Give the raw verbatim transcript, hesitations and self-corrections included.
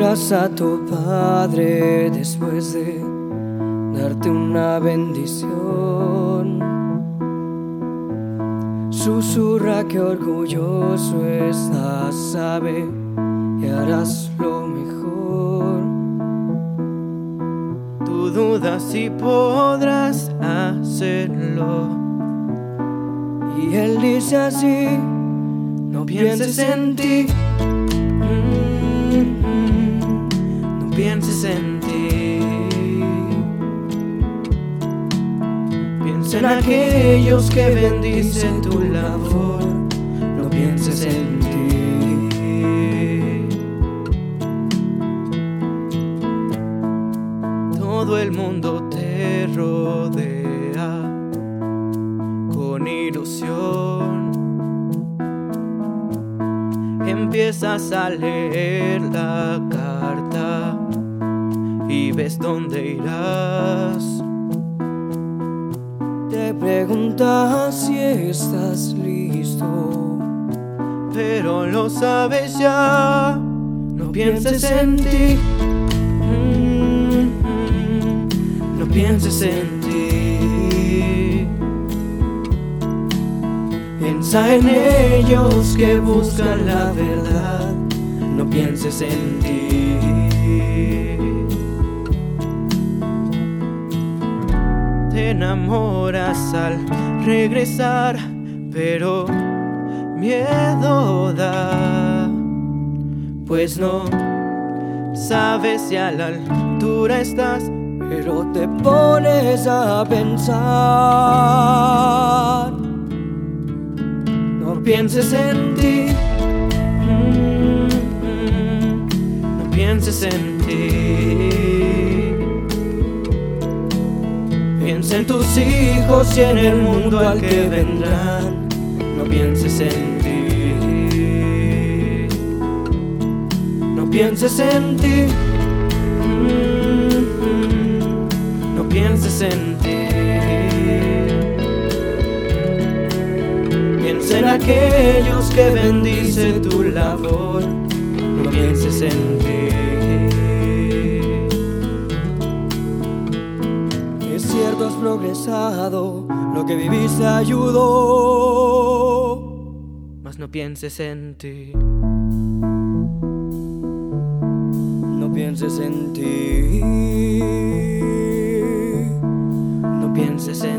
miras a tu padre después de darte una bendición. Susurra que orgulloso estás, sabe que harás lo mejor. Tú dudas si podrás hacerlo, y él dice así: no pienses en ti, mm-hmm. no pienses en ti. Piensa en aquellos que bendicen tu labor, no pienses en ti. Todo el mundo te rodea con ilusión. Empiezas a leer la carta y ves dónde irás. Te preguntas si estás listo, pero lo sabes ya. No pienses en ti, mm-hmm. no pienses en ti. Piensa en ellos que buscan la verdad, no pienses en ti. Te enamoras al regresar, pero miedo da, pues no sabes si a la altura estás. Pero te pones a pensar. No pienses en ti, mm-hmm. no pienses en ti. Piensa en tus hijos y en el mundo al que vendrán, no pienses en ti. No pienses en ti, mm-hmm. no pienses en ti. Piensa en aquellos que bendicen tu labor, no pienses en ti. Es cierto, has progresado, lo que viviste ayudó, mas no pienses en ti. No pienses en ti. No pienses en